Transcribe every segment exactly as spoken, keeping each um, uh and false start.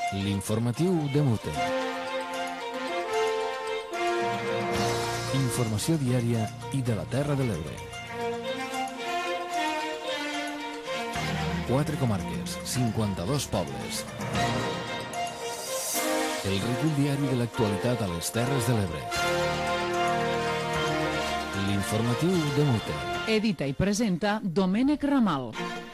L'informatiu de Mute. Informació diària i de la Terra de l'Ebre. Quatre comarques, cinquanta-dos pobles. El recull diari de l'actualitat a les Terres de l'Ebre. L'informatiu de Mute. Edita i presenta Domènec Ramal.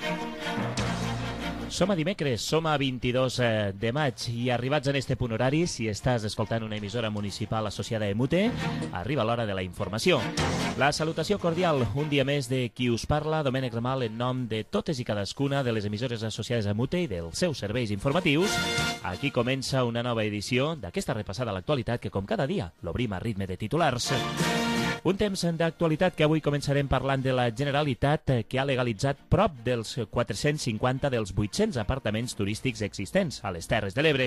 Som a dimecres, som a vint-i-dos de maig i arribats en este punt horari, si estàs escoltant una emissora municipal associada a Emute, arriba l'hora de la informació. La salutació cordial, un dia més de qui us parla, Domènec Ramal, en nom de totes i cadascuna de les emissores associades a Emute i dels seus serveis informatius. Aquí comença una nova edició d'aquesta repassada a l'actualitat que, com cada dia, l'obrim a ritme de titulars. Un temps d'actualitat que avui començarem parlant de la Generalitat, que ha legalitzat prop dels quatre-cents cinquanta dels vuit-cents apartaments turístics existents a les Terres de l'Ebre.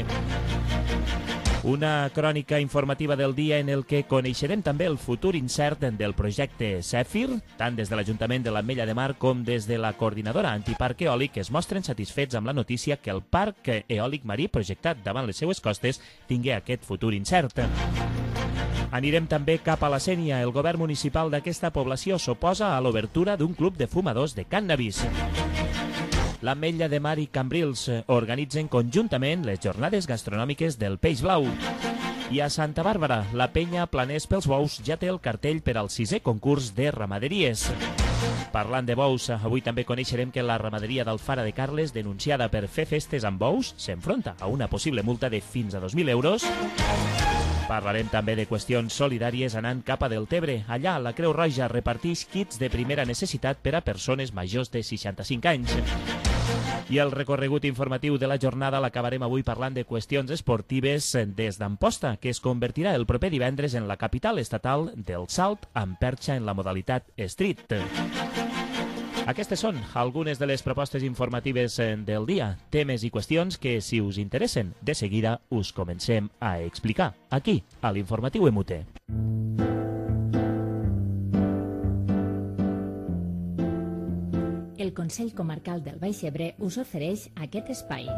Una crònica informativa del dia en el que coneixerem també el futur incert del projecte Zèfir, tant des de l'Ajuntament de l'Ametlla de Mar com des de la coordinadora Antiparc Eòlic, es mostren satisfets amb la notícia que el parc eòlic marí projectat davant les seues costes tingui aquest futur incert. Anirem també cap a la Sénia. El govern municipal d'aquesta població s'oposa a l'obertura d'un club de fumadors de cànnabis. L'Ametlla de Mar i Cambrils organitzen conjuntament les jornades gastronòmiques del Peix Blau. I a Santa Bàrbara, la penya Planers pels Bous ja té el cartell per al sisè concurs de ramaderies. Parlant de bous, avui també coneixerem que la ramaderia d'Alfara de Carles, denunciada per fer festes amb bous, s'enfronta a una possible multa de fins a dos mil euros. Parlarem també de qüestions solidàries anant cap a Deltebre. Allà, la Creu Roja reparteix kits de primera necessitat per a persones majors de seixanta-cinc anys. I el recorregut informatiu de la jornada l'acabarem avui parlant de qüestions esportives des d'Amposta, que es convertirà el proper divendres en la capital estatal del salt amb perxa en la modalitat street. Aquestes són algunes de les propostes informatives del dia, temes i qüestions que, si us interessen, de seguida us comencem a explicar, aquí, a l'Informatiu Emute. El Consell Comarcal del Baix Ebre us ofereix aquest espai.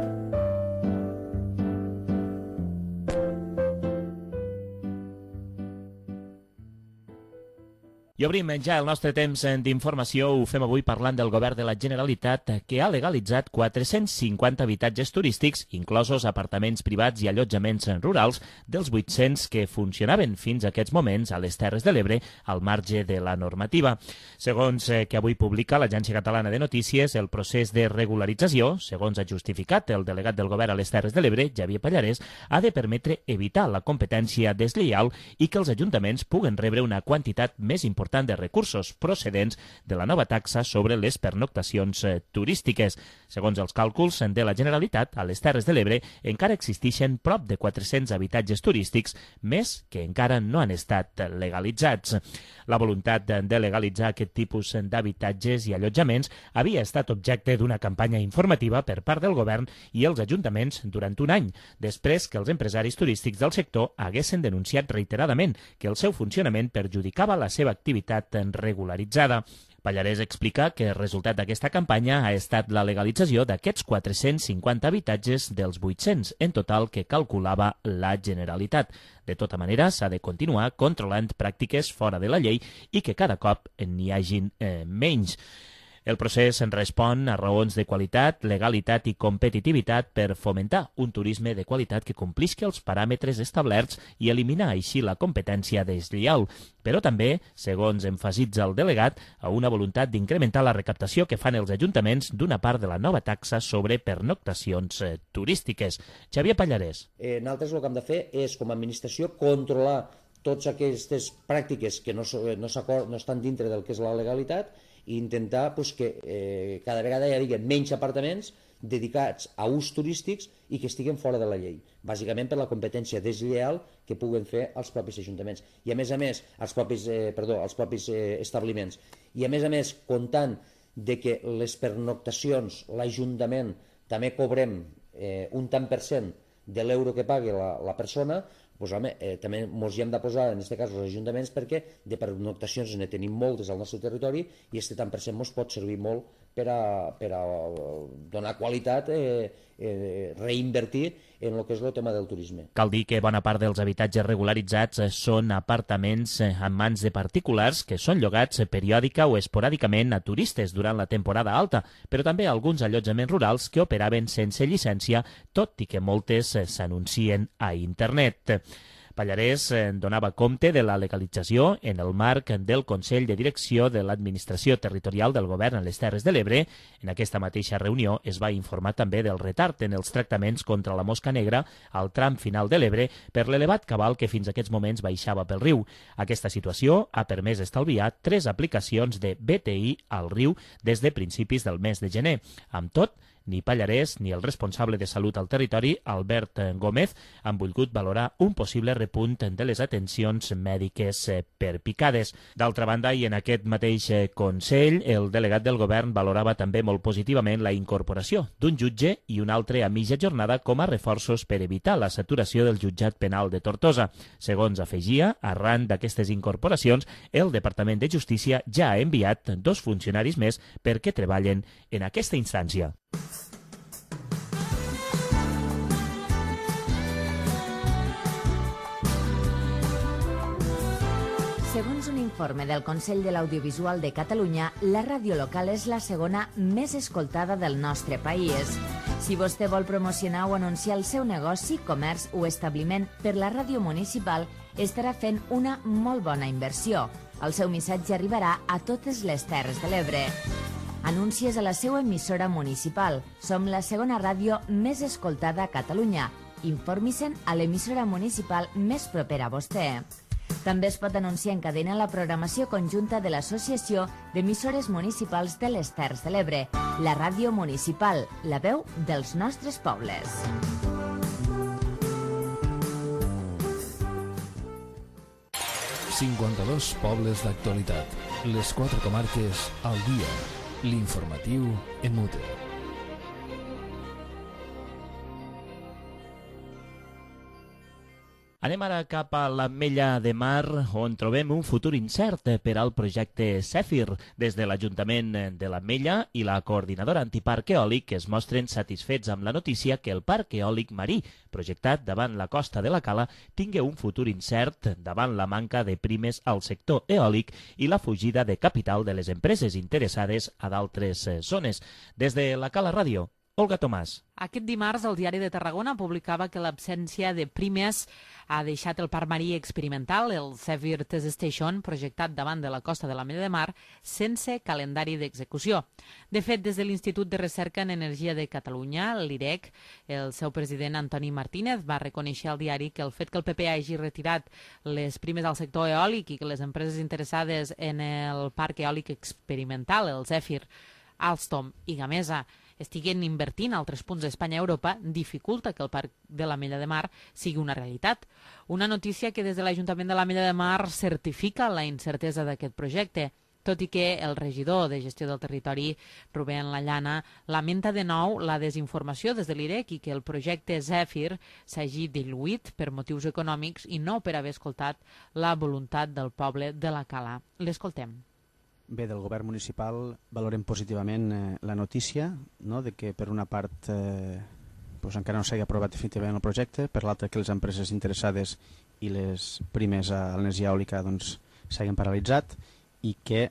I obrim ja el nostre temps d'informació. Ho fem avui parlant del govern de la Generalitat, que ha legalitzat quatre-cents cinquanta habitatges turístics, inclosos apartaments privats i allotjaments rurals, dels vuit-cents que funcionaven fins a aquests moments a les Terres de l'Ebre, al marge de la normativa. Segons que avui publica l'Agència Catalana de Notícies, el procés de regularització, segons ha justificat el delegat del govern a les Terres de l'Ebre, Xavier Pallarès, ha de permetre evitar la competència deslleial i que els ajuntaments puguen rebre una quantitat més important de recursos procedents de la nova taxa sobre les pernoctacions turístiques. Segons els càlculs de la Generalitat, a les Terres de l'Ebre encara existeixen prop de quatre-cents habitatges turístics, més que encara no han estat legalitzats. La voluntat de legalitzar aquest tipus d'habitatges i allotjaments havia estat objecte d'una campanya informativa per part del govern i els ajuntaments durant un any, després que els empresaris turístics del sector haguessin denunciat reiteradament que el seu funcionament perjudicava la seva activitat regularitzada. Pallarès explica que el resultat d'aquesta campanya ha estat la legalització d'aquests quatre-cents cinquanta habitatges dels vuit-cents en total que calculava la Generalitat. De tota manera, s'ha de continuar controlant pràctiques fora de la llei i que cada cop n'hi hagin eh, menys. El procés respon a raons de qualitat, legalitat i competitivitat per fomentar un turisme de qualitat que complisqui els paràmetres establerts i eliminar així la competència deslleial, però també, segons emfasitza el delegat, a una voluntat d'incrementar la recaptació que fan els ajuntaments d'una part de la nova taxa sobre pernoctacions eh, turístiques. Xavier Pallarès. Eh, nosaltres el que hem de fer és, com a administració, controlar totes aquestes pràctiques que no, no, no estan dintre del que és la legalitat i intentar pues, que eh, cada vegada hi hagi menys apartaments dedicats a ús turístics i que estiguen fora de la llei, bàsicament per la competència deslleial que puguen fer els propis ajuntaments i a més a més els propis, eh, perdó, els propis eh, establiments i a més a més comptant de que les pernoctacions l'Ajuntament també cobrem eh, un tant per cent de l'euro que pagui la, la persona, pues, home, eh, també ens hi hem de posar, en aquest cas, els ajuntaments, perquè de pernoctacions ne tenim moltes al nostre territori i aquest tant per cent ens pot servir molt per a, per a donar qualitat, eh, eh, reinvertir en el que és el tema del turisme. Cal dir que bona part dels habitatges regularitzats són apartaments en mans de particulars que són llogats periòdica o esporàdicament a turistes durant la temporada alta, però també alguns allotjaments rurals que operaven sense llicència, tot i que moltes s'anuncien a internet. Pallarès donava compte de la legalització en el marc del Consell de Direcció de l'Administració Territorial del Govern a les Terres de l'Ebre. En aquesta mateixa reunió es va informar també del retard en els tractaments contra la mosca negra al tram final de l'Ebre per l'elevat cabal que fins a aquests moments baixava pel riu. Aquesta situació ha permès estalviar tres aplicacions de B T I al riu des de principis del mes de gener. Amb tot, ni Pallarès ni el responsable de salut al territori, Albert Gómez, han volgut valorar un possible repunt de les atencions mèdiques per picades. D'altra banda, i en aquest mateix Consell, el delegat del govern valorava també molt positivament la incorporació d'un jutge i un altre a mitja jornada com a reforços per evitar la saturació del jutjat penal de Tortosa. Segons afegia, arran d'aquestes incorporacions, el Departament de Justícia ja ha enviat dos funcionaris més perquè treballen en aquesta instància. Segons un informe del Consell de l'Audiovisual de Catalunya, la ràdio local és la segona més escoltada del nostre país. Si vostè vol promocionar o anunciar el seu negoci, comerç o establiment per la ràdio municipal, estarà fent una molt bona inversió. El seu missatge arribarà a totes les Terres de l'Ebre. Anuncies a la seva emissora municipal. Som la segona ràdio més escoltada a Catalunya. Informi-se'n a l'emissora municipal més propera a vostè. També es pot anunciar en cadena la programació conjunta de l'Associació d'Emissores Municipals de les Terres de l'Ebre, la ràdio municipal, la veu dels nostres pobles. cinquanta-dos pobles d'actualitat. Les quatre comarques al dia. L'informatiu en Mute. Anem ara cap a l'Ametlla de Mar, on trobem un futur incert per al projecte Zèfir. Des de l'Ajuntament de l'Ametlla i la coordinadora antiparc eòlic es mostren satisfets amb la notícia que el parc eòlic marí, projectat davant la costa de la Cala, tingui un futur incert davant la manca de primes al sector eòlic i la fugida de capital de les empreses interessades a d'altres zones. Des de la Cala Ràdio, Olga Tomàs. Aquest dimarts el Diari de Tarragona publicava que l'absència de primes ha deixat el parc marí experimental, el Zèfir Test Station, projectat davant de la costa de l'Ametlla de Mar, sense calendari d'execució. De fet, des de l'Institut de Recerca en Energia de Catalunya, l'I R E C, el seu president Antoni Martínez va reconèixer al diari que el fet que el P P hagi retirat les primes al sector eòlic i que les empreses interessades en el parc eòlic experimental, el Zèfir, Alstom i Gamesa, estiguen invertint a altres punts d'Espanya i Europa, dificulta que el parc de l'Ametlla de Mar sigui una realitat. Una notícia que des de l'Ajuntament de l'Ametlla de Mar certifica la incertesa d'aquest projecte, tot i que el regidor de Gestió del Territori, Rubén Lallana, lamenta de nou la desinformació des de l'I R E C i que el projecte Zèfir s'hagi diluït per motius econòmics i no per haver escoltat la voluntat del poble de la Cala. L'escoltem. Bé, del govern municipal valorem positivament eh, la notícia, no?, de que per una part eh, pues encara no s'hagi aprovat definitivament el projecte, per l'altra que les empreses interessades i les primes a l'energia eòlica doncs, s'hagin paralitzat i que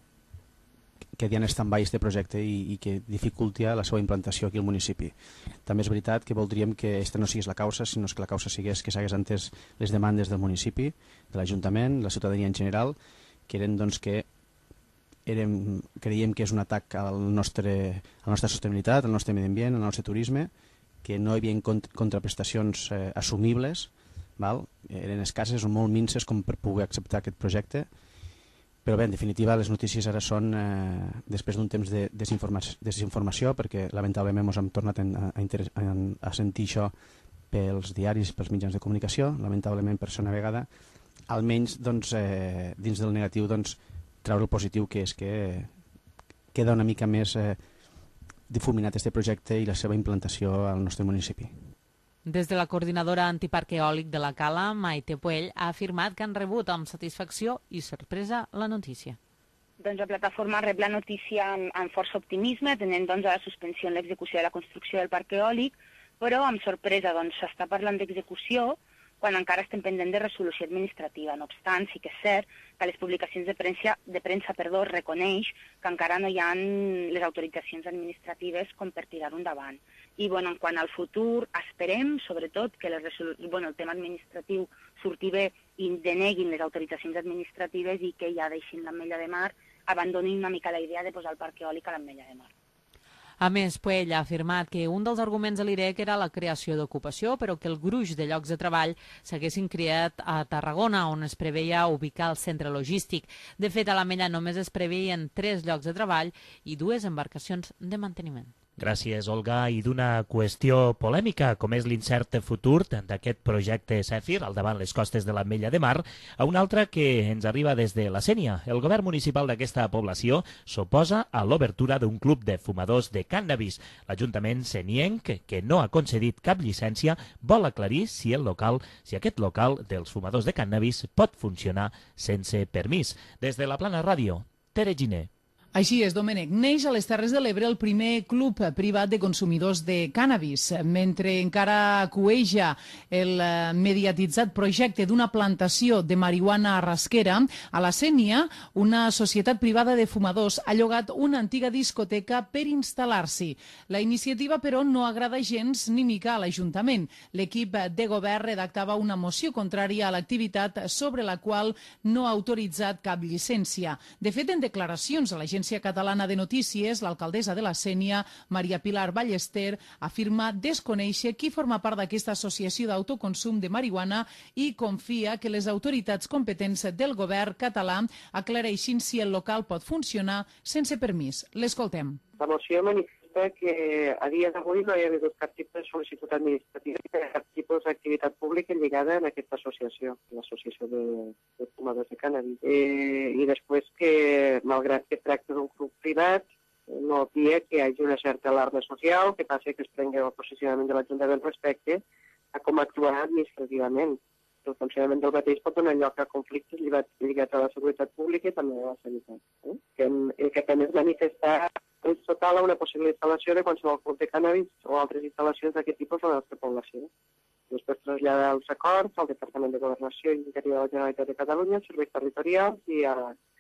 quedi en stand-by este projecte i, i que dificulti la seva implantació aquí al municipi. També és veritat que voldríem que aquesta no sigués la causa, sinó que la causa sigués que s'hagués entès les demandes del municipi, de l'Ajuntament, la ciutadania en general, que eren doncs, que Érem, creiem que és un atac al nostre, a la nostra sostenibilitat, al nostre medi ambient, al nostre turisme, que no hi havia cont contraprestacions eh, assumibles, val? Eren escasses o molt minces com per poder acceptar aquest projecte, però bé, en definitiva les notícies ara són eh, després d'un temps de desinformació, desinformació, perquè lamentablement ens hem tornat a, a, a, a sentir això pels diaris, pels mitjans de comunicació, lamentablement per segona vegada, almenys doncs, eh, dins del negatiu doncs, treure el positiu, que és que queda una mica més eh, difuminat este projecte i la seva implantació al nostre municipi. Des de la coordinadora antiparc eòlic de la Cala, Maite Puell, ha afirmat que han rebut amb satisfacció i sorpresa la notícia. Doncs la plataforma rep la notícia amb, amb força optimisme, tenint doncs, la suspensió en l'execució de la construcció del parc eòlic, però amb sorpresa doncs, s'està parlant d'execució quan encara estem pendent de resolució administrativa. No obstant, sí que és cert que les publicacions de premsa, de premsa perdó, reconeix que encara no hi ha les autoritzacions administratives com per tirar-ho endavant. I bueno, en quant al futur, esperem, sobretot, que les resolu... bueno, el tema administratiu surti bé i deneguin les autoritzacions administratives i que ja deixin l'Ametlla de Mar, abandonin una mica la idea de posar el parc eòlic a l'Ametlla de Mar. A més, Puell ha afirmat que un dels arguments de l'I R E C era la creació d'ocupació, però que el gruix de llocs de treball s'haguessin creat a Tarragona, on es preveia ubicar el centre logístic. De fet, a l'Ametlla només es preveien tres llocs de treball i dues embarcacions de manteniment. Gràcies, Olga. I d'una qüestió polèmica, com és l'incert futur d'aquest projecte Zèfir al davant les costes de l'Ametlla de Mar, a una altra que ens arriba des de la Sénia. El govern municipal d'aquesta població s'oposa a l'obertura d'un club de fumadors de cànnabis. L'Ajuntament senienc, que no ha concedit cap llicència, vol aclarir si el local, si aquest local dels fumadors de cànnabis pot funcionar sense permís. Des de la Plana Ràdio, Tere Giner. Així és, Domènec. Neix a les Terres de l'Ebre el primer club privat de consumidors de cànnabis. Mentre encara cueja el mediatitzat projecte d'una plantació de marihuana rasquera, a la Sénia, una societat privada de fumadors ha llogat una antiga discoteca per instal·lar-s'hi. La iniciativa, però, no agrada gens ni mica a l'Ajuntament. L'equip de govern redactava una moció contrària a l'activitat sobre la qual no ha autoritzat cap llicència. De fet, en declaracions a l'agència catalana de notícies, l'alcaldessa de la Sénia, Maria Pilar Ballester, afirma desconèixer qui forma part d'aquesta associació d'autoconsum de marihuana i confia que les autoritats competents del govern català aclareixin si el local pot funcionar sense permís. L'escoltem. La moció manifesta que a dia d'avui no hi ha hagut cap tipus de sol·licitud administrativa ni cap tipus d'activitat pública lligada en aquesta associació, l'associació de, de fumadors de cànnabis. Eh, I després que, malgrat que tracta d'un club privat, no obvia que hi hagi una certa alarma social, que passa que es prengui el posicionament de l'Ajuntament respecte a com actuar administrativament. El funcionament del mateix pot donar lloc a conflictes lligats a la seguretat pública i també a la sanitat. Eh? Que, que també es manifesta és total a una possible instal·lació de qualsevol club de cànnabis o altres instal·lacions d'aquest tipus a la nostra població. Després traslladar els acords al Departament de Governació i Interior de la Generalitat de Catalunya, als serveis territorials i a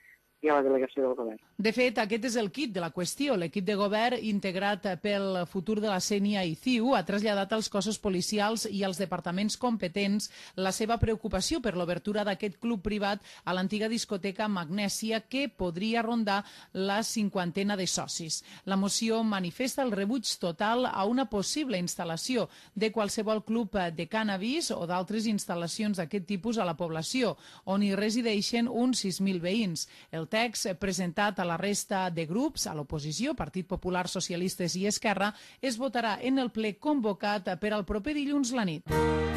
i a la delegació del govern. De fet, aquest és el kit de la qüestió. L'equip de govern, integrat pel futur de la Sénia i C I U, ha traslladat als cossos policials i als departaments competents la seva preocupació per l'obertura d'aquest club privat a l'antiga discoteca Magnèsia, que podria rondar la cinquantena de socis. La moció manifesta el rebuig total a una possible instal·lació de qualsevol club de cànnabis o d'altres instal·lacions d'aquest tipus a la població, on hi resideixen uns sis mil veïns. El text presentat a la resta de grups, a l'oposició, Partit Popular, Socialistes i Esquerra, es votarà en el ple convocat per al proper dilluns la nit.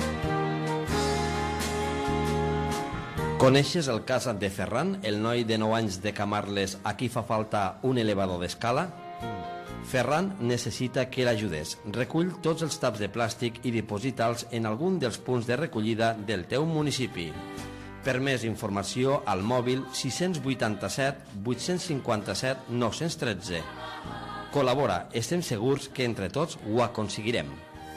Coneixes el cas de Ferran, el noi de nou anys de Camarles a qui fa falta un elevador d'escala? Ferran necessita que l'ajudes. Recull tots els taps de plàstic i diposita'ls en algun dels punts de recollida del teu municipi. Per més informació, al mòbil sis vuitanta-set vuit cinquanta-set nou u tres. Col·labora, estem segurs que entre tots ho aconseguirem.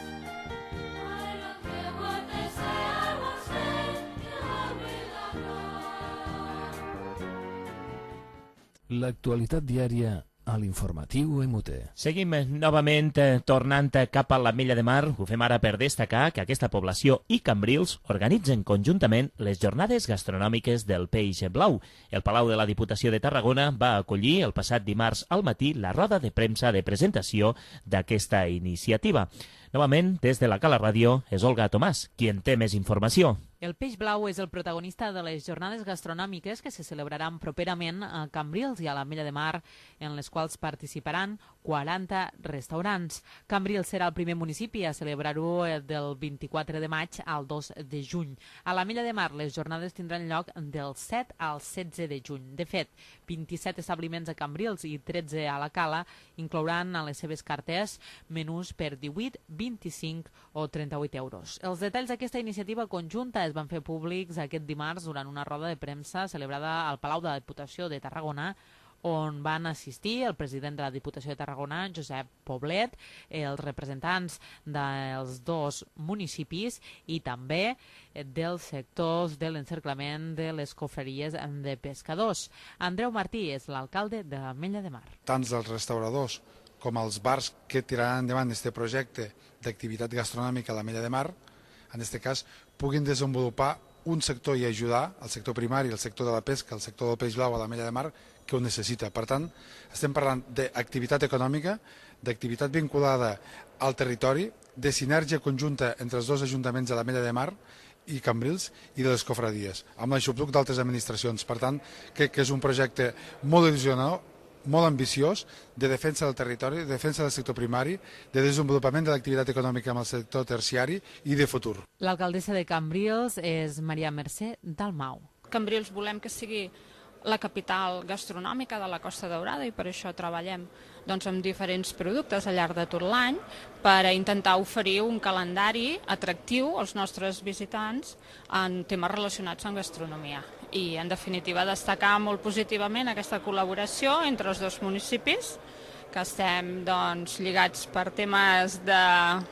L'actualitat diària a l'informatiu M T. Seguim novament eh, tornant cap a l'Ametlla de Mar. Ho fem ara per destacar que aquesta població i Cambrils organitzen conjuntament les jornades gastronòmiques del peix blau. El Palau de la Diputació de Tarragona va acollir el passat dimarts al matí la roda de premsa de presentació d'aquesta iniciativa. Novament, des de la Cala Ràdio, és Olga Tomàs, qui en té més informació. El peix blau és el protagonista de les jornades gastronòmiques que se celebraran properament a Cambrils i a l'Ametlla de Mar, en les quals participaran quaranta restaurants. Cambrils serà el primer municipi a celebrar-ho del vint-i-quatre de maig al dos de juny. A l'Ametlla de Mar les jornades tindran lloc del set al setze de juny. De fet, vint-i-set establiments a Cambrils i tretze a la Cala inclouran a les seves cartes menús per divuit, vint-i-cinc o trenta-vuit euros. Els detalls d'aquesta iniciativa conjunta es van fer públics aquest dimarts durant una roda de premsa celebrada al Palau de la Diputació de Tarragona, on van assistir el president de la Diputació de Tarragona, Josep Poblet, els representants dels dos municipis i també dels sectors de l'encerclament de les cofreries de pescadors. Andreu Martí és l'alcalde de l'Ametlla de Mar. Tant els restauradors com els bars que tiraran endavant aquest projecte d'activitat gastronòmica a l'Ametlla de Mar, en aquest cas, puguin desenvolupar un sector i ajudar el sector primari, el sector de la pesca, el sector del peix blau a l'Ametlla de Mar, que ho necessita. Per tant, estem parlant d'activitat econòmica, d'activitat vinculada al territori, de sinergia conjunta entre els dos ajuntaments de l'Ametlla de Mar i Cambrils i de les cofradies, amb l'aixopluc d'altres administracions. Per tant, crec que és un projecte molt il·lusionador, molt ambiciós, de defensa del territori, de defensa del sector primari, de desenvolupament de l'activitat econòmica amb el sector terciari i de futur. L'alcaldessa de Cambrils és Maria Mercè Dalmau. Cambrils volem que sigui la capital gastronòmica de la Costa Daurada i per això treballem doncs, amb diferents productes al llarg de tot l'any per a intentar oferir un calendari atractiu als nostres visitants en temes relacionats amb gastronomia. I, en definitiva, destacar molt positivament aquesta col·laboració entre els dos municipis, que estem doncs, lligats per temes de,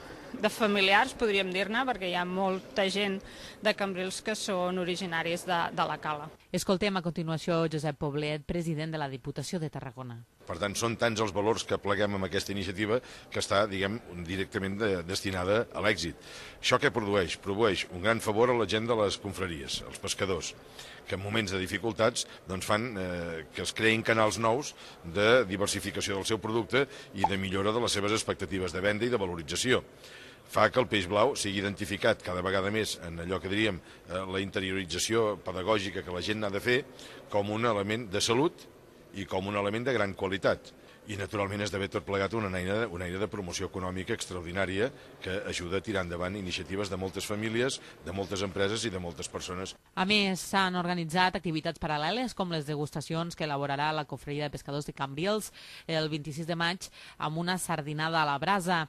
de familiars, podríem dir-ne, perquè hi ha molta gent de Cambrils que són originaris de, de la Cala. Escoltem a continuació Josep Poblet, president de la Diputació de Tarragona. Per tant, són tants els valors que pleguem amb aquesta iniciativa que està, diguem, directament de, destinada a l'èxit. Això què produeix? Produeix un gran favor a la gent de les confraries, als pescadors, que en moments de dificultats doncs, fan eh, que es creïn canals nous de diversificació del seu producte i de millora de les seves expectatives de venda i de valorització. Fa que el peix blau sigui identificat cada vegada més en allò que diríem eh, la interiorització pedagògica que la gent ha de fer com un element de salut i com un element de gran qualitat. I, naturalment, esdevé tot plegat una eina, una eina de promoció econòmica extraordinària que ajuda a tirar endavant iniciatives de moltes famílies, de moltes empreses i de moltes persones. A més, s'han organitzat activitats paral·leles com les degustacions que elaborarà la Cofreria de Pescadors de Cambrils el vint-i-sis de maig amb una sardinada a la brasa.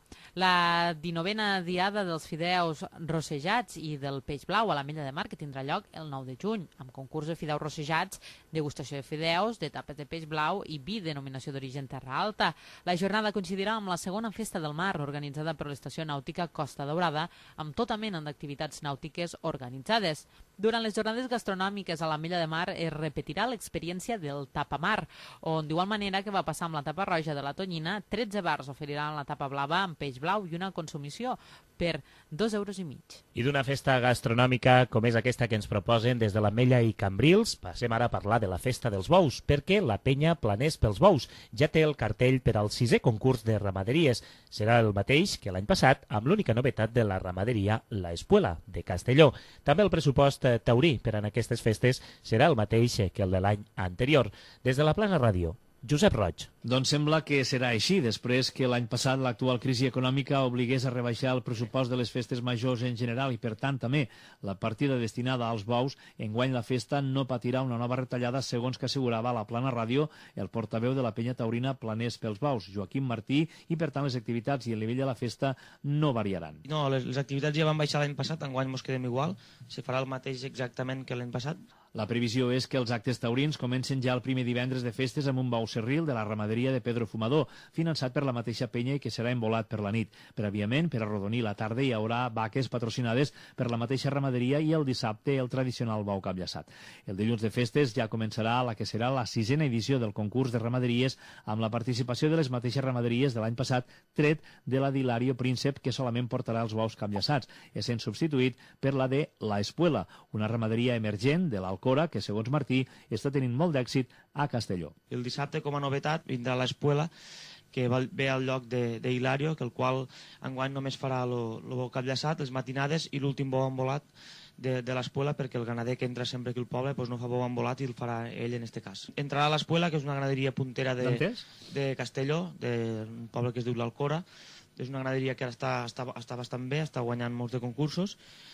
La dinovena diada dels fideus rossejats i del peix blau a l'Ametlla de Mar, que tindrà lloc el nou de juny, amb concurs de fideus rossejats, degustació de fideus, de tapes de peix blau i vi denominació d'origen terra alta. La jornada coincidirà amb la segona festa del mar organitzada per l'Estació Nàutica Costa Daurada amb tota mena d'activitats nàutiques organitzades. Durant les jornades gastronòmiques a l'Ametlla de Mar es repetirà l'experiència del tapamar, on d'igual manera que va passar amb la tapa roja de la Tonyina, tretze bars oferiran la tapa blava amb peix blau i una consumició per dos euros i mig. I d'una festa gastronòmica com és aquesta que ens proposen des de l'Ametlla i Cambrils, passem ara a parlar de la Festa dels Bous, perquè la penya Planers pels Bous ja té el cartell per al sisè concurs de ramaderies. Serà el mateix que l'any passat, amb l'única novetat de la ramaderia La Espuela, de Castelló. També el pressupost taurí per a aquestes festes serà el mateix que el de l'any anterior. Des de la Plana Ràdio, Josep Roig. Doncs sembla que serà així, després que l'any passat l'actual crisi econòmica obligués a rebaixar el pressupost de les festes majors en general i, per tant, també la partida destinada als bous. Enguany la festa no patirà una nova retallada, segons que assegurava a la Plana Ràdio el portaveu de la penya taurina Planers pels Bous, Joaquim Martí, i, per tant, les activitats i el nivell de la festa no variaran. No, les, les activitats ja van baixar l'any passat, enguany mos quedem igual, se farà el mateix exactament que l'any passat. La previsió és que els actes taurins comencen ja el primer divendres de festes amb un bou serril de la ramaderia de Pedro Fumador, finançat per la mateixa penya i que serà embolat per la nit. Prèviament, per arrodonir la tarda, hi haurà vaques patrocinades per la mateixa ramaderia i el dissabte el tradicional bou capllaçat. El dilluns de festes ja començarà la que serà la sisena edició del concurs de ramaderies amb la participació de les mateixes ramaderies de l'any passat, tret de la d'Hilario Príncep, que solament portarà els bous capllaçats, essent substituït per la de La Espuela, una ramaderia emergent de l'Alcora Cora, que, segons Martí, està tenint molt d'èxit a Castelló. El dissabte, com a novetat, vindrà l'Espuela, que ve al lloc de, de Hilario, que el qual enguany només farà el bou capllaçat, les matinades i l'últim bou embolat de, de l'Espuela, perquè el ganader que entra sempre aquí al poble pues no fa bou embolat i el farà ell en este cas. Entrarà a l'Espuela, que és una ganaderia puntera de, de Castelló, d'un poble que es diu l'Alcora. És una ganaderia que ara està, està, està bastant bé, està guanyant molts de concursos,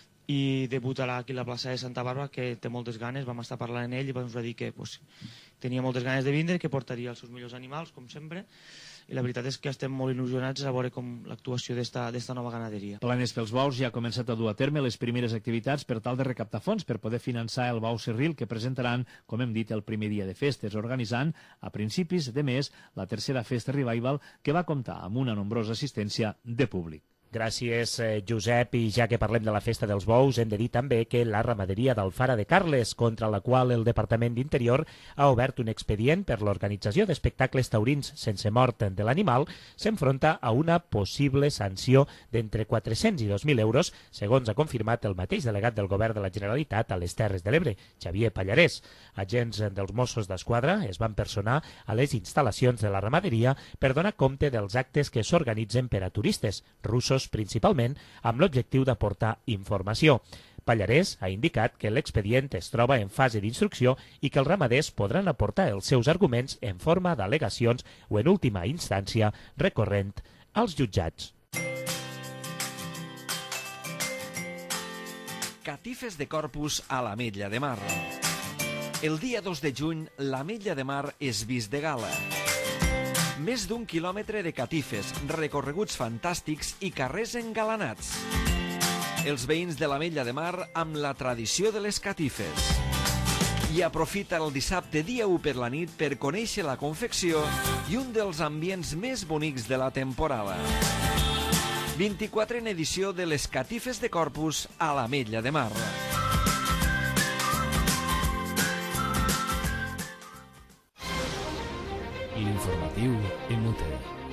i debutarà aquí a la plaça de Santa Bàrbara, que té moltes ganes. Vam estar parlant amb ell i ens va dir que pues, tenia moltes ganes de vindre, que portaria els seus millors animals, com sempre, i la veritat és que estem molt il·lusionats a veure com l'actuació d'esta nova ganaderia. Planes pels Bous ja ha començat a dur a terme les primeres activitats per tal de recaptar fons per poder finançar el Bou Serril que presentaran, com hem dit, el primer dia de festes, organitzant a principis de mes la tercera festa Revival, que va comptar amb una nombrosa assistència de públic. Gràcies, Josep. I ja que parlem de la Festa dels Bous, hem de dir també que la ramaderia d'Alfara de Carles, contra la qual el Departament d'Interior ha obert un expedient per l'organització d'espectacles taurins sense mort de l'animal, s'enfronta a una possible sanció d'entre quatre-cents i dos mil euros, segons ha confirmat el mateix delegat del Govern de la Generalitat a les Terres de l'Ebre, Xavier Pallarès. Agents dels Mossos d'Esquadra es van personar a les instal·lacions de la ramaderia per donar compte dels actes que s'organitzen per a turistes, russos principalment, amb l'objectiu d'aportar informació. Pallarès ha indicat que l'expedient es troba en fase d'instrucció i que els ramaders podran aportar els seus arguments en forma d'al·legacions o, en última instància, recorrent als jutjats. Catifes de Corpus a l'Ametlla de Mar. El dia dos de juny, l'Ametlla de Mar és vist de gala. Més d'un quilòmetre de catifes, recorreguts fantàstics i carrers engalanats. Els veïns de l'Ametlla de Mar amb la tradició de les catifes. I aprofita el dissabte dia u per la nit per conèixer la confecció i un dels ambients més bonics de la temporada. vint-i-quatrena edició de les catifes de Corpus a l'Ametlla de Mar. L'informatiu en Mute.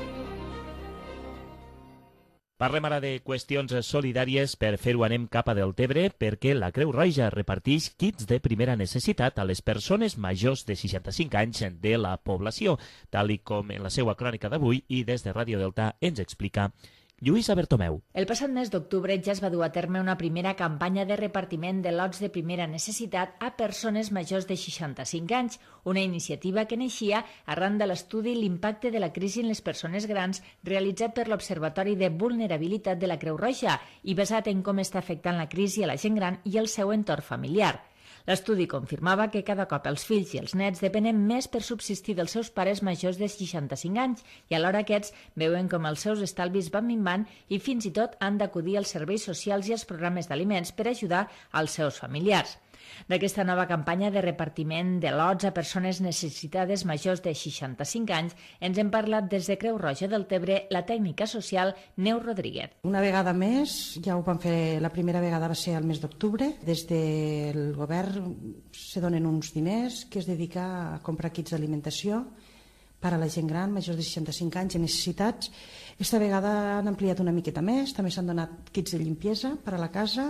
Parlem ara de qüestions solidàries. Per fer-ho anem cap a Deltebre perquè la Creu Roja reparteix kits de primera necessitat a les persones majors de seixanta-cinc anys de la població, tal i com en la seva crònica d'avui, i des de Ràdio Delta ens explica Lluïsa Bertomeu. El passat mes d'octubre ja es va dur a terme una primera campanya de repartiment de lots de primera necessitat a persones majors de seixanta-cinc anys, una iniciativa que naixia arran de l'estudi L'impacte de la crisi en les persones grans realitzat per l'Observatori de Vulnerabilitat de la Creu Roja i basat en com està afectant la crisi a la gent gran i el seu entorn familiar. L'estudi confirmava que cada cop els fills i els nets depenen més per subsistir dels seus pares majors de seixanta-cinc anys i alhora aquests veuen com els seus estalvis van minvant i fins i tot han d'acudir als serveis socials i als programes d'aliments per ajudar als seus familiars. D'aquesta nova campanya de repartiment de lots a persones necessitades majors de seixanta-cinc anys ens hem parlat des de Creu Roja del Tebre la tècnica social Neus Rodríguez. Una vegada més, ja ho vam fer, la primera vegada va ser al mes d'octubre. Des del govern se donen uns diners que es dedica a comprar kits d'alimentació per a la gent gran, majors de seixanta-cinc anys i necessitats. Esta vegada han ampliat una miqueta més, també s'han donat kits de limpiesa per a la casa,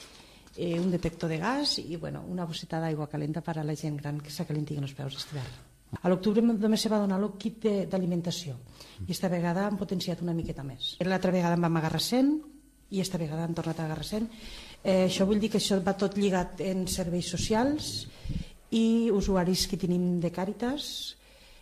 eh, un detector de gas i bueno, una bosseta d'aigua calenta per a la gent gran que s'acalentiguen els peus d'estivern. A l'octubre només se va donar el kit d'alimentació i esta vegada han potenciat una miqueta més. L'altra vegada en vam agarrar cent i esta vegada han tornat a agarrar cent. Eh, això vull dir que això va tot lligat en serveis socials i usuaris que tenim de Càritas,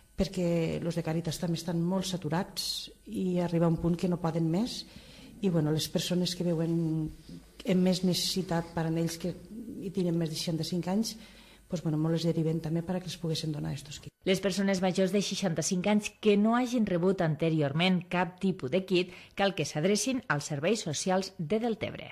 perquè els de Càritas també estan molt saturats i arriba un punt que no poden més i bueno, les persones que veuen amb més necessitat per a ells que hi tenen més de seixanta-cinc anys pues, bueno, molt les deriven també perquè els poguessin donar estos kits. Les persones majors de seixanta-cinc anys que no hagin rebut anteriorment cap tipus de kit cal que s'adrecin als serveis socials de Deltebre.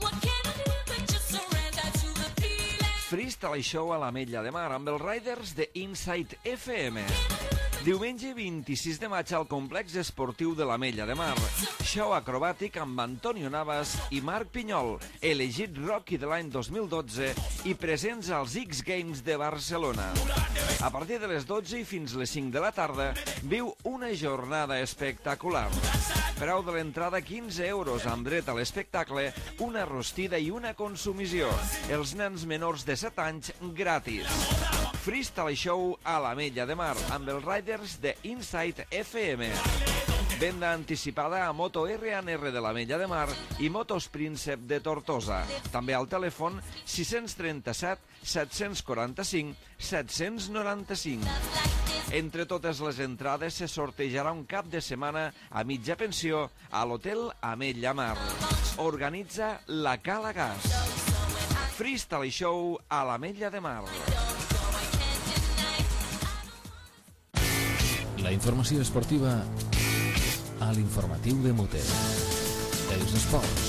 Freestyle Show a l'Ametlla de Mar amb els riders de Inside F M. Diumenge vint-i-sis de maig al complex esportiu de l'Ametlla de Mar. Show acrobàtic amb Antonio Navas i Marc Pinyol, elegit Rocky de l'any dos mil dotze i presents als X Games de Barcelona. A partir de les dotze i fins les cinc de la tarda viu una jornada espectacular. Preu de l'entrada quinze euros amb dret a l'espectacle, una rostida i una consumició. Els nens menors de set anys gratis. Freestyle Show a l'Ametlla de Mar amb els riders de Inside F M. Venda anticipada a Moto R and R de l'Ametlla de Mar i Motos Príncep de Tortosa. També al telèfon sis tres set, set quatre cinc, set nou cinc. Entre totes les entrades se sortejarà un cap de setmana a mitja pensió a l'Hotel Ametlla Mar. Organitza la Cala Gas. Freestyle Show a l'Ametlla de Mar. La informació esportiva a l'informatiu de Mute. Els esports.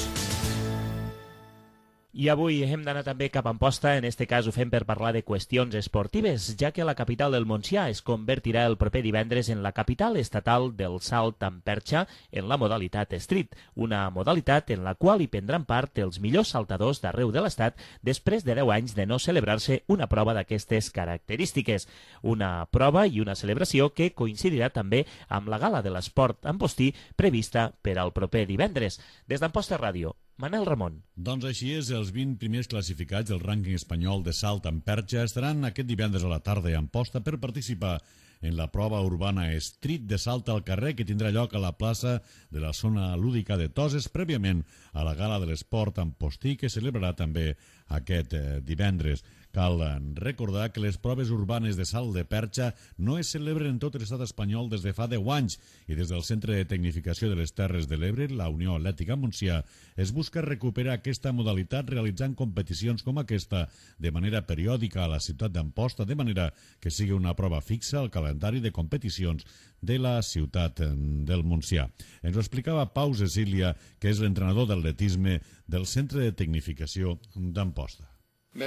I avui hem d'anar també cap a Amposta, en este cas ho fem per parlar de qüestions esportives, ja que la capital del Montsià es convertirà el proper divendres en la capital estatal del salt amb perxa en la modalitat street, una modalitat en la qual hi prendran part els millors saltadors d'arreu de l'estat després de deu anys de no celebrar-se una prova d'aquestes característiques. Una prova i una celebració que coincidirà també amb la gala de l'esport ampostí prevista per al proper divendres. Des d'Amposta Ràdio, Manel Ramon. Doncs així és, els vint primers classificats del rànquing espanyol de salt amb perxa estaran aquest divendres a la tarda a Amposta per participar en la prova urbana street de salt al carrer que tindrà lloc a la plaça de la zona lúdica de Toses prèviament a la gala de l'esport ampostí que celebrarà també aquest divendres. Cal recordar que les proves urbanes de salt de perxa no es celebren en tot l'estat espanyol des de fa deu anys i des del Centre de Tecnificació de les Terres de l'Ebre, la Unió Atlètica Montsià, es busca recuperar aquesta modalitat realitzant competicions com aquesta de manera periòdica a la ciutat d'Amposta, de manera que sigui una prova fixa al calendari de competicions de la ciutat del Montsià. Ens ho explicava Pau Cecília, que és l'entrenador d'atletisme del Centre de Tecnificació d'Amposta. Bé,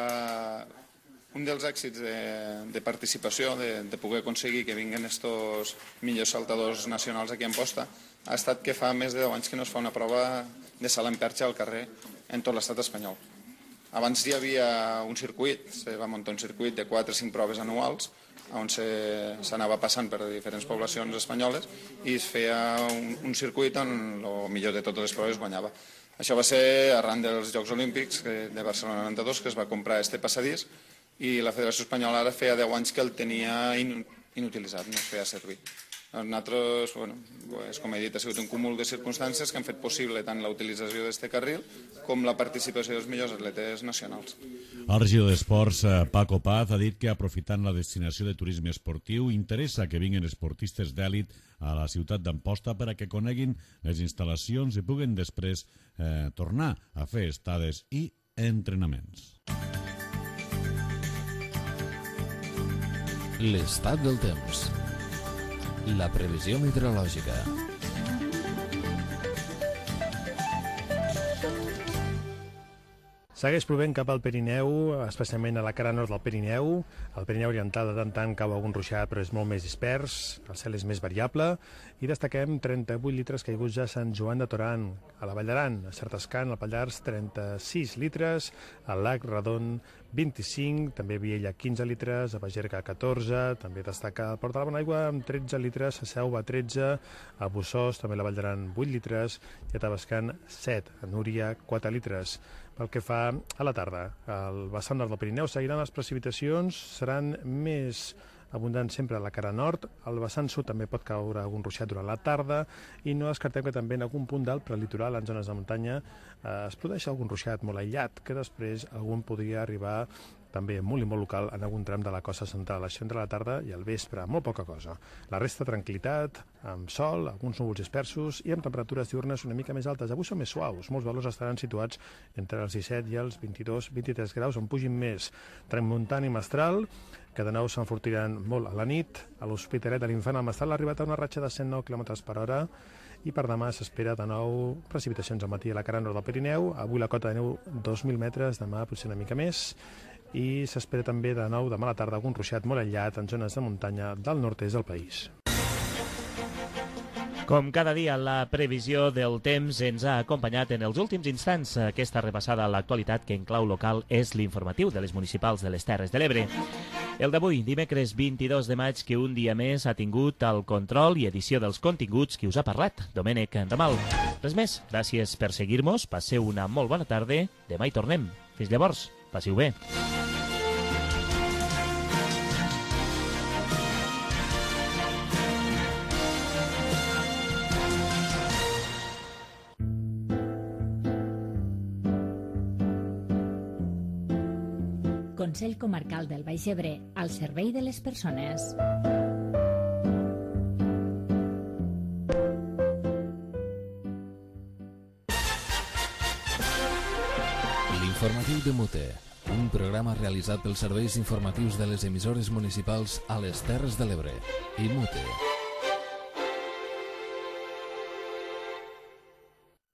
la, un dels èxits de, de participació, de, de poder aconseguir que vinguin estos millors saltadors nacionals aquí a Amposta, ha estat que fa més de deu anys que no es fa una prova de salt en perxa al carrer en tot l'estat espanyol. Abans hi havia un circuit, se va muntar un circuit de quatre o cinc proves anuals, on s'anava passant per diferents poblacions espanyoles i es feia un, un circuit on el millor de totes les proves guanyava. Això va ser arran dels Jocs Olímpics de Barcelona noranta-dos, que es va comprar este passadís i la Federació Espanyola ara feia deu anys que el tenia inutilitzat, no es feia servir. Nosaltres, bueno, pues, com he dit, ha sigut un cúmul de circumstàncies que han fet possible tant la utilització d'aquest carril com la participació dels millors atletes nacionals. El regidor d'Esports, Paco Paz, ha dit que aprofitant la destinació de turisme esportiu interessa que vinguin esportistes d'èlit a la ciutat d'Amposta per a que coneguin les instal·lacions i puguen després eh, tornar a fer estades i entrenaments. L'estat del temps. La previsió meteorològica. Segueix plovent cap al Pirineu, especialment a la cara nord del Pirineu. Al Pirineu oriental de tant en tant cau algun ruixat, però és molt més dispers. El cel és més variable. I destaquem trenta-vuit litres caiguts ja a Sant Joan de Torant. A la Vall d'Aran, a Certescan, al Pallars, trenta-sis litres. Al Lac Redon, vint-i-cinc. També a Viella, quinze litres. A Bagerga, catorze. També destaca el Port de la Bonaigua amb tretze litres. A Selva, tretze. A Bossòs, també a la Vall d'Aran, vuit litres. I a Tavascan, set. A Núria, quatre litres. Pel que fa a la tarda, al vessant nord del Pirineu seguiran les precipitacions, seran més abundants sempre a la cara nord. Al vessant sud també pot caure algun ruixat durant la tarda i no descartem que també en algun punt del prelitoral, en zones de muntanya, eh, es produeix algun ruixat molt aïllat que després algun podria arribar també molt i molt local en algun tram de la costa central. Això entre la tarda i el vespre, molt poca cosa. La resta, tranquil·litat, amb sol, alguns núvols dispersos i amb temperatures diurnes una mica més altes. Avui són més suaus, molts valors estaran situats entre els disset i els vint-i-dos vint-i-tres graus, on pugin més Tramuntana i Mestral, que de nou s'enfortiran molt a la nit. A l'Hospitalet de l'Infant, al Mestral, ha arribat a una ratxa de cent nou quilòmetres per hora i per demà s'espera de nou precipitacions al matí a la cara nord del Pirineu. Avui la cota de neu dos mil metres, demà potser una mica més. I s'espera també de nou demà a la tarda algun ruixat molt aïllat en zones de muntanya del nord-est del país. Com cada dia, la previsió del temps ens ha acompanyat en els últims instants. Aquesta repassada a l'actualitat que en clau local és l'informatiu de les municipals de les Terres de l'Ebre. El d'avui, dimecres vint-i-dos de maig, que un dia més ha tingut el control i edició dels continguts qui us ha parlat, Domènec Ramal. Res més, gràcies per seguir-nos, passeu una molt bona tarda, demà hi tornem. Fins llavors, passiu bé. Consell Comarcal del Baix Ebre, al servei de les persones. L'informatiu de Mute, un programa realitzat pels serveis informatius de les emissores municipals a les Terres de l'Ebre i Mute.